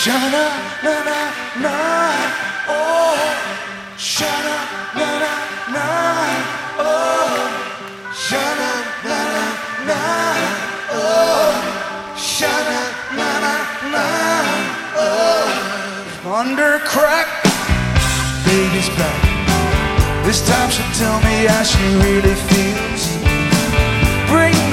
Shana na na na, oh. Shana na na na, oh. Shana na na na, oh. Shana na na na, oh. Thunder crack, baby's back. This time she'll tell me how she really feels.